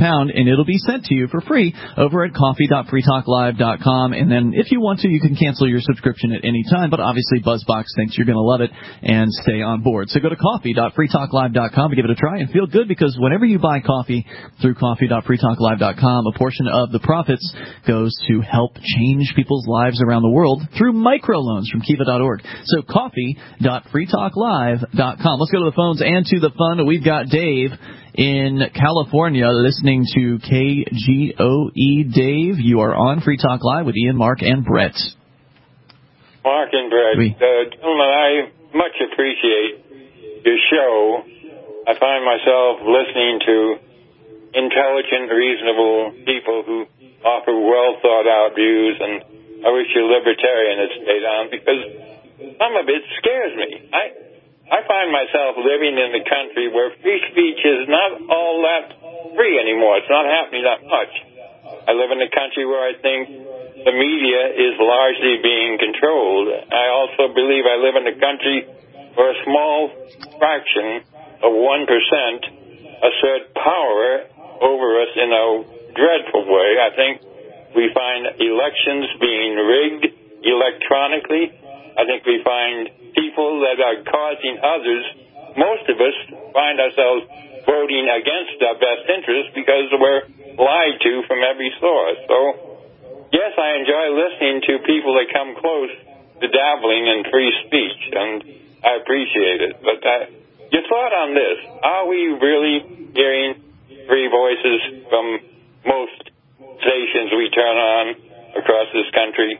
pound, and it'll be sent to you for free over at coffee.freetalklive.com. And then if you want to, you can cancel your subscription at any time, but obviously BuzzBox thinks you're going to love it and stay on board. So go to coffee.freetalklive.com to give it a try and feel good, because whenever you buy coffee through coffee.freetalklive.com, a portion of the profits goes to help change people's lives around the world through microloans from Kiva.org. So coffee.freetalklive.com. Let's go to the phones and to the fun. We've got Dave in California listening to KGOE. Dave, you are on Free Talk Live with Ian, Mark, and Brett. Mark and Brett, gentlemen, I much appreciate your show. I find myself listening to intelligent, reasonable people who offer well-thought-out views, and I wish your libertarian had stayed on, because some of it scares me. I find myself living in a country where free speech is not all that free anymore. It's not happening that much. I live in a country where I think the media is largely being controlled. I also believe I live in a country where a small fraction of 1% assert power over us in a dreadful way. I think we find elections being rigged electronically. I think we find people that are causing others, most of us find ourselves voting against our best interests because we're lied to from every source. So, yes, I enjoy listening to people that come close to dabbling in free speech, and I appreciate it. But your thought on this, are we really hearing free voices from most stations we turn on across this country?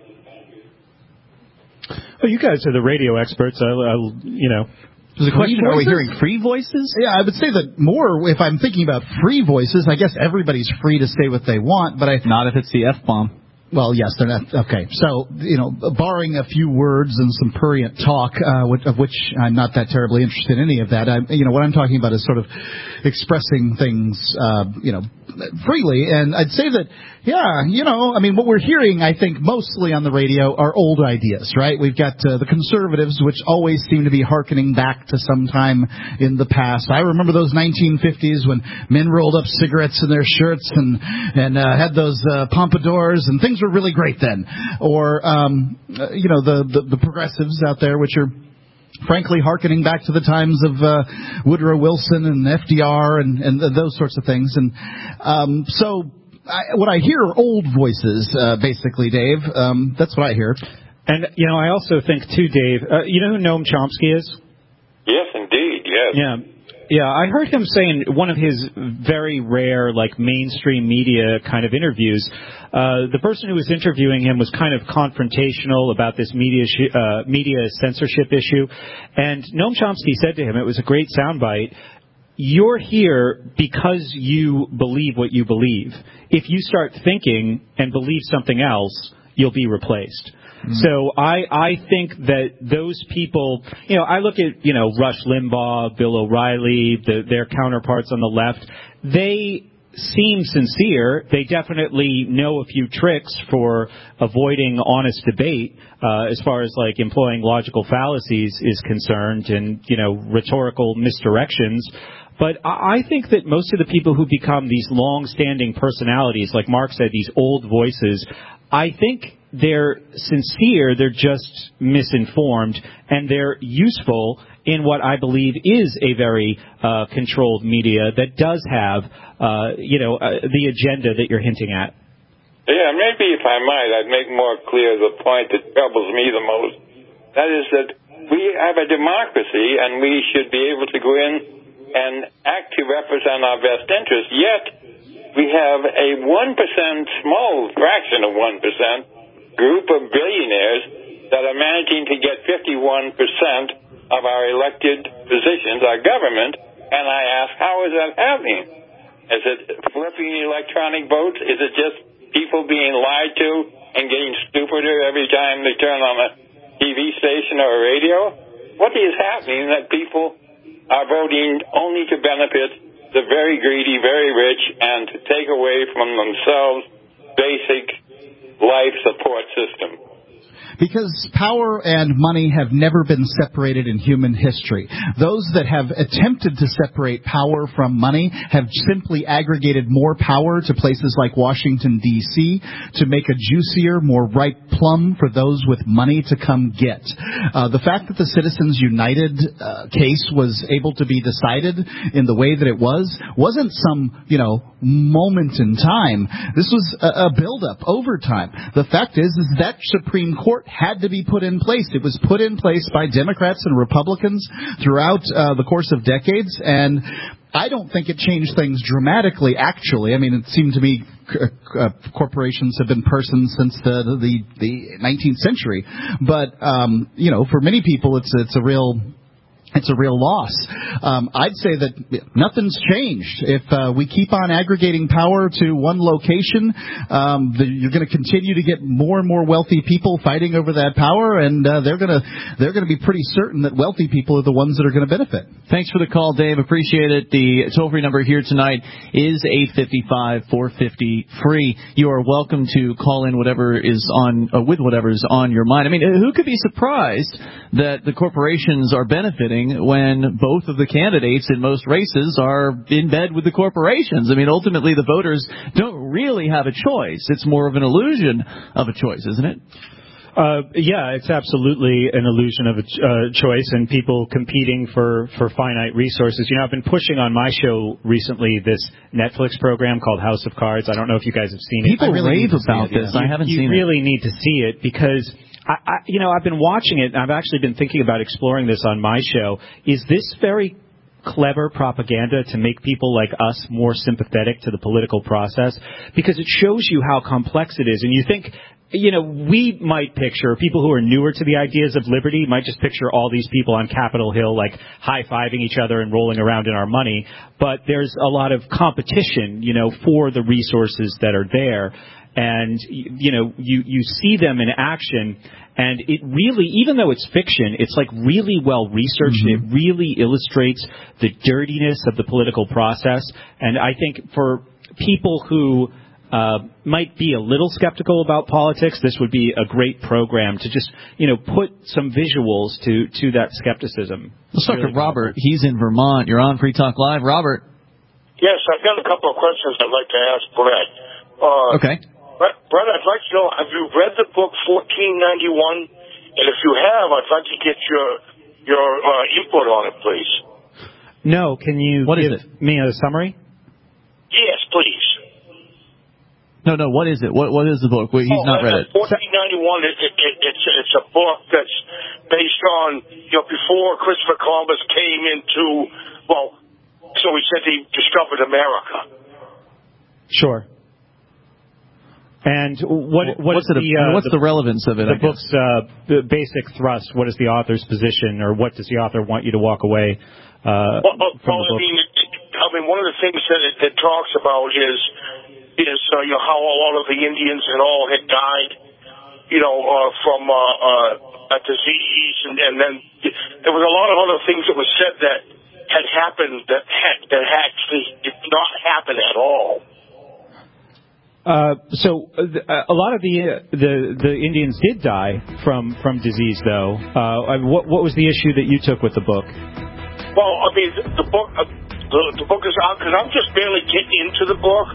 Well, you guys are the radio experts. There's a question, are we hearing free voices? Yeah, I would say that more, if I'm thinking about free voices, I guess everybody's free to say what they want, but not if it's the F-bomb. Well, yes, they're not. Okay. So, barring a few words and some prurient talk, of which I'm not that terribly interested in any of that, what I'm talking about is sort of expressing things, freely. And I'd say that, what we're hearing, I think, mostly on the radio are old ideas, right? We've got the conservatives, which always seem to be hearkening back to some time in the past. I remember those 1950s when men rolled up cigarettes in their shirts and had those pompadours, and things were really great then. Or, the progressives out there, which are frankly hearkening back to the times of Woodrow Wilson and FDR and those sorts of things. And what I hear are old voices, basically, Dave. That's what I hear. And, I also think, too, Dave, you know who Noam Chomsky is? Yes, indeed, yes. Yeah, I heard him say in one of his very rare, mainstream media kind of interviews, the person who was interviewing him was kind of confrontational about this media censorship issue. And Noam Chomsky said to him, it was a great soundbite, you're here because you believe what you believe. If you start thinking and believe something else, you'll be replaced. So I think that those people, I look at, Rush Limbaugh, Bill O'Reilly, their counterparts on the left, they seem sincere. They definitely know a few tricks for avoiding honest debate, as far as employing logical fallacies is concerned and, rhetorical misdirections. But I think that most of the people who become these long-standing personalities, like Mark said, these old voices, I think they're sincere, they're just misinformed, and they're useful in what I believe is a very controlled media that does have, the agenda that you're hinting at. Yeah, maybe if I might, I'd make more clear the point that troubles me the most. That is that we have a democracy, and we should be able to go in and act to represent our best interests, yet we have a 1%, small fraction of 1%, group of billionaires that are managing to get 51% of our elected positions, our government, and I ask, how is that happening? Is it flipping electronic votes? Is it just people being lied to and getting stupider every time they turn on a TV station or a radio? What is happening that people are voting only to benefit the very greedy, very rich, and to take away from themselves basic life support system? Because power and money have never been separated in human history. Those that have attempted to separate power from money have simply aggregated more power to places like Washington, D.C. to make a juicier, more ripe plum for those with money to come get. The fact that the Citizens United case was able to be decided in the way that it wasn't some, moment in time. This was a build-up over time. The fact is that Supreme Court had to be put in place. It was put in place by Democrats and Republicans throughout the course of decades, and I don't think it changed things dramatically, actually. I mean, it seemed to me corporations have been persons since the 19th century. But, for many people, it's a real loss. I'd say that nothing's changed. If we keep on aggregating power to one location, you're going to continue to get more and more wealthy people fighting over that power, and they're going to be pretty certain that wealthy people are the ones that are going to benefit. Thanks for the call, Dave. Appreciate it. The toll-free number here tonight is 855-450-FREE. You are welcome to call in with whatever's on your mind. I mean, who could be surprised that the corporations are benefiting when both of the candidates in most races are in bed with the corporations? I mean, ultimately, the voters don't really have a choice. It's more of an illusion of a choice, isn't it? Yeah, it's absolutely an illusion of a choice, and people competing for finite resources. I've been pushing on my show recently this Netflix program called House of Cards. I don't know if you guys have seen it. People rave about this. I haven't seen it. You really need to see it because I've been watching it, and I've actually been thinking about exploring this on my show. Is this very clever propaganda to make people like us more sympathetic to the political process? Because it shows you how complex it is. And you think, we might picture, people who are newer to the ideas of liberty might just picture all these people on Capitol Hill like high-fiving each other and rolling around in our money. But there's a lot of competition, for the resources that are there. And, you see them in action, and it really, even though it's fiction, it's like really well researched. Mm-hmm. It really illustrates the dirtiness of the political process. And I think for people who might be a little skeptical about politics, this would be a great program to just, put some visuals to that skepticism. Let's talk to Robert. He's in Vermont. You're on Free Talk Live. Robert. Yes, I've got a couple of questions I'd like to ask Brett. Okay. Brett, I'd like to know, have you read the book 1491? And if you have, I'd like to get your input on it, please. No, can you give me a summary? Yes, please. No, what is it? What is the book? He's not read it. 1491, it's a book that's based on, before Christopher Columbus came into, so he said he discovered America. Sure. And what's the relevance of it? The book's basic thrust. What is the author's position, or what does the author want you to walk away from the book? I mean, one of the things that it talks about is how a lot of the Indians and all had died, from a disease, and then there was a lot of other things that was said that had happened that actually did not happen at all. So a lot of the Indians did die from disease, though. What was the issue that you took with the book? Well, I mean, the book is out because I'm just barely getting into the book.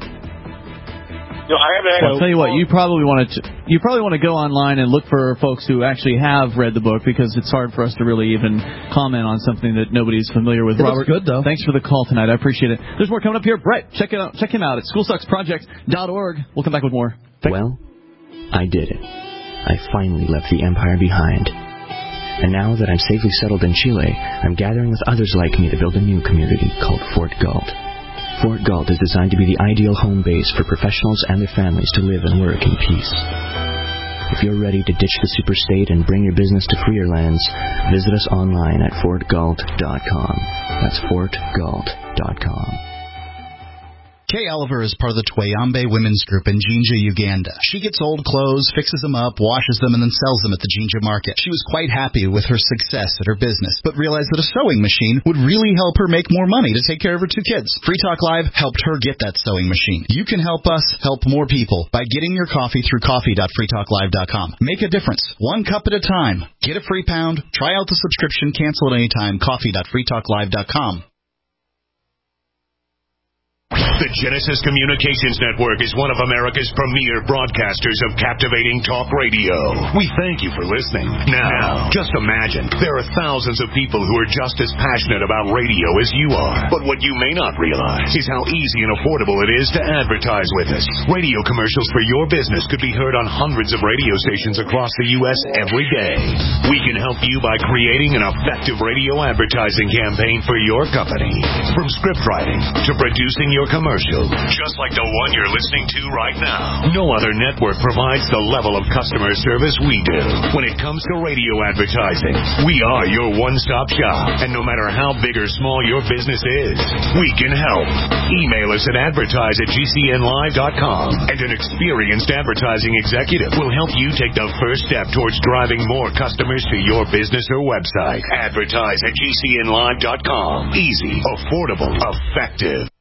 I'll tell you what. You probably want to go online and look for folks who actually have read the book, because it's hard for us to really even comment on something that nobody's familiar with. Robert, good though. Thanks for the call tonight. I appreciate it. There's more coming up here. Brett, check him out at schoolsucksproject.org. We'll come back with more. Well, I did it. I finally left the empire behind. And now that I'm safely settled in Chile, I'm gathering with others like me to build a new community called Fort Galt. Fort Galt is designed to be the ideal home base for professionals and their families to live and work in peace. If you're ready to ditch the superstate and bring your business to freer lands, visit us online at fortgalt.com. That's fortgalt.com. Kay Oliver is part of the Twayambe Women's Group in Jinja, Uganda. She gets old clothes, fixes them up, washes them, and then sells them at the Jinja market. She was quite happy with her success at her business, but realized that a sewing machine would really help her make more money to take care of her 2 kids. Free Talk Live helped her get that sewing machine. You can help us help more people by getting your coffee through coffee.freetalklive.com. Make a difference, 1 cup at a time. Get a free pound, try out the subscription, cancel at any time, coffee.freetalklive.com. The Genesis Communications Network is one of America's premier broadcasters of captivating talk radio. We thank you for listening. Now, just imagine, there are thousands of people who are just as passionate about radio as you are. But what you may not realize is how easy and affordable it is to advertise with us. Radio commercials for your business could be heard on hundreds of radio stations across the U.S. every day. We can help you by creating an effective radio advertising campaign for your company. From script writing to producing your commercial, just like the one you're listening to right now. No other network provides the level of customer service we do. When it comes to radio advertising, we are your one-stop shop. And no matter how big or small your business is, we can help. Email us at advertise@gcnlive.com, and an experienced advertising executive will help you take the first step towards driving more customers to your business or website. Advertise@gcnlive.com. Easy, affordable, effective.